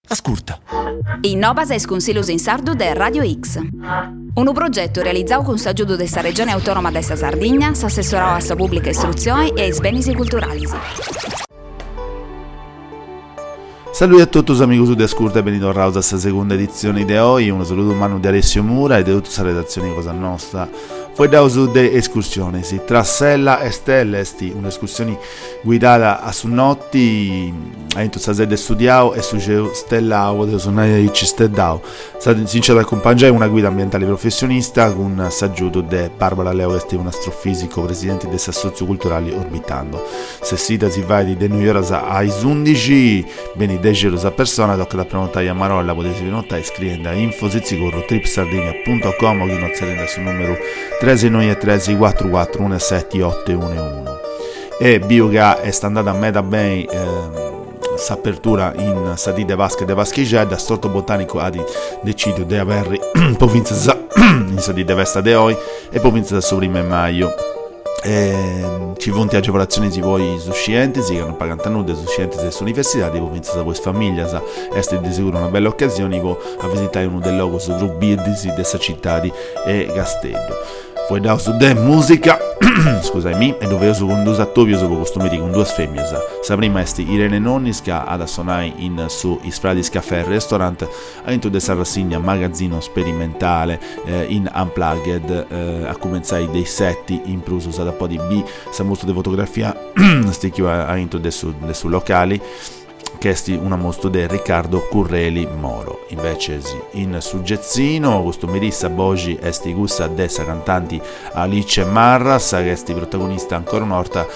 Ascolta. Innovas es Consiglios in Sardu de Radio X. Un progetto realizzato con s'aggiudo della Regione Autonoma de sa Sardegna, s'assessorò a sa pubblica istruzione e ai beni culturali. Saluti a tutti amigos de Ascolta e benito a questa seconda edizione di oggi. Un saluto umano di Alessio Mura e di tutta la redazione di Cosa Nostra. Poi da uso de escursioni, tra Sella e Stelle, un'escursione guidata a su notti, a into sa sede studiao e su geo stellao, de sonare di Cistedao. Sincero accompagnare una guida ambientale professionista con s'aggiuto de Barbara Leo, che è un astrofisico, presidente dei socioculturali Orbitando. Se sita si va di New York ai 11, bene 10 euro a persona, tocca da prenotare a Marolla, potete prenotare scrivendo a info@tripsardegna.com o chi non si rende sul numero 3913 44 17811 e Bioga è andata a meta bene s'apertura in Sadide Vasche de Vaschigedda, Storto Botanico ha deciso di averli provincia in Sadide Vesta de Oi e provincia da Soprime Maio. Ci vonti agevolazioni di voi suscienti, si hanno pagano nude suscienti delle università, di provincia da voi famiglia, è di sicuro una bella occasione a visitare uno dei logos rubidisi dessa città e Castello. Poi da su de musica, scusami, e dove io su condusa a Tobio su costumi con due femmine. Sa prima è Irene Nonnis che ha da suonare in su Isfradis Café Restaurant, a into de San Rassegna magazzino sperimentale in Unplugged, a cominciare dei setti in plus usata un po' di B, sa mostro di fotografia, sticchio a into de su locali. Che è una mostra di Riccardo Curreli Moro. Invece in suggezzino questo Melissa Bogi è gusta dessa cantanti Alice Marras, che è protagonista ancora una volta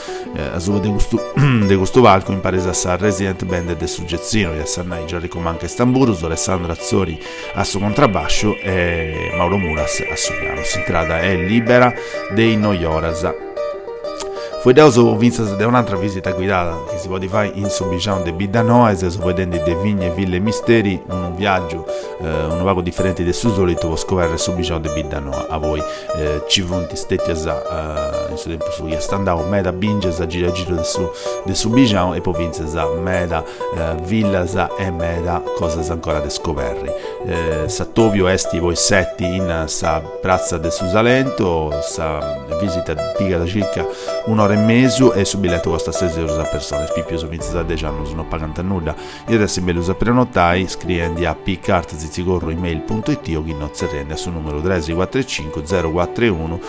de questo valco in paresa sa resident band del suggezzino di Assannai Gianrico Manca Stamburus, Alessandro Azzori a suo contrabbascio e Mauro Muras a suo piano. Si tratta è libera dei Noioras. Fu da uso vinta da un'altra visita guidata che si può fare in Subiciano de Bidanoa, se vedendo de vigne, ville e misteri, un viaggio un vago differente del suo solito, può scoprire Subiciano de Bidanoa. A voi ci vonti stetti in suo tempo su standao meda binges a giro del Subiciano e poi vinse meda villas e meda cose ancora da scoprire. Sattovio esti voi setti in sa piazza del Susalento, sa visita piga da circa un'ora e mezzo e su biglietto costa 6 euro a persona. Spipioso vinse da 10 anni non pagante nulla. Io adesso me lo usa prenotai scrivendi a piccartzizicorroemail.it o chi non si rende sul numero 345 041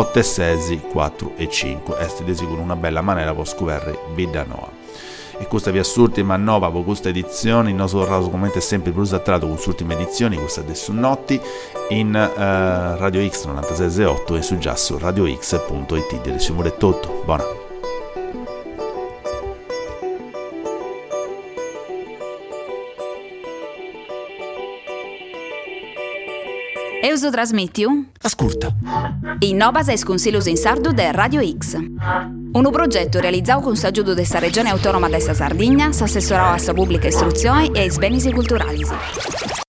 864 e 5. Este di sicuro una bella maniera per scoprire Bidanoa. E questa vi assurtima nuova per questa edizione, il nostro raso come sempre più attratto con l'ultima edizione, questa adesso notti in Radio X 96.8 e su già su radiox.it. Direzione di tutto, buona. Euso trasmettiu? Ascolta. Innovas es Consiglios in Sardu de Radio X. Un progetto realizzato con s'aggiudo della Regione Autonoma de sa Sardegna, s'assessorò a sa pubblica istruzione e ai beni culturali.